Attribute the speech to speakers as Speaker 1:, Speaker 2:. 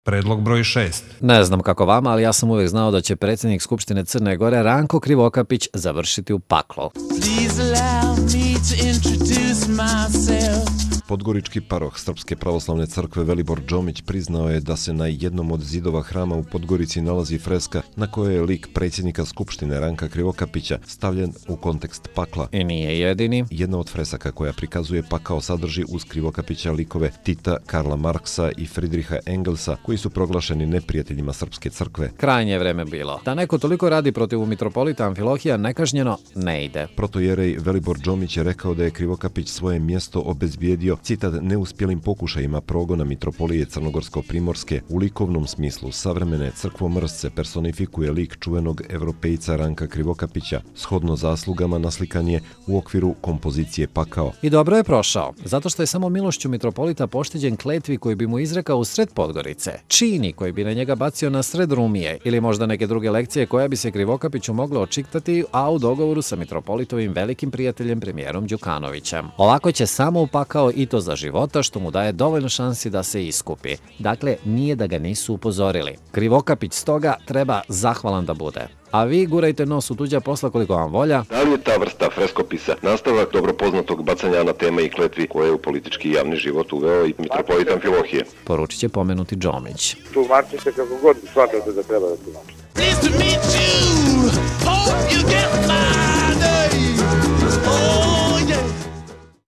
Speaker 1: Predlog broj 6.
Speaker 2: Ne znam kako vama, ali ja sam uvijek znao da će predsjednik Skupštine Crne Gore Ranko Krivokapić završiti u paklu.
Speaker 3: Podgorički paroh Srpske pravoslavne crkve Velibor Džomić priznao je da se na jednom od zidova hrama u Podgorici nalazi freska na kojoj je lik predsjednika Skupštine Ranka Krivokapića stavljen u kontekst pakla.
Speaker 2: I nije jedini.
Speaker 3: Jedna od fresaka koja prikazuje pakao sadrži uz Krivokapića likove Tita, Karla Marksa i Friedricha Engelsa, koji su proglašeni neprijateljima Srpske crkve.
Speaker 2: Krajnje vreme bilo. Da neko toliko radi protiv mitropolita Amfilohija nekažnjeno ne ide.
Speaker 3: Protojerej Velibor Džomić je rekao da je Krivokapić svoje mjesto obezbijedio, citat, neuspjelim pokušajima progona mitropolije Crnogorsko-Primorske. U likovnom smislu savremene crkvomrsce personifikuje lik čuvenog evropejca Ranka Krivokapića. Shodno zaslugama naslikan je u okviru kompozicije Pakao.
Speaker 2: I dobro je prošao, zato što je samo milošću mitropolita pošteđen kletvi koji bi mu izrekao u sred Podgorice, čini koji bi na njega bacio na sred Rumije ili možda neke druge lekcije koja bi se Krivokapiću moglo očiktati, a u dogovoru sa mitropolitovim velikim prijateljem premijerom Đukanovićem. Ovako će samo upakao i to za života, što mu daje dovoljno šansi da se iskupi. Dakle, nije da ga nisu upozorili. Krivokapić stoga treba zahvalan da bude. A vi gurajte nos u tuđa posla koliko vam volja.
Speaker 4: Da li je ta vrsta freskopisa nastavak dobro poznatog bacanja anatema i kletvi koje je u politički i javni život uveo i mitropolit Amfilohije?
Speaker 2: Poručit će pomenuti Džomić.
Speaker 5: Tumačite kako god shvatate da treba da tumačite.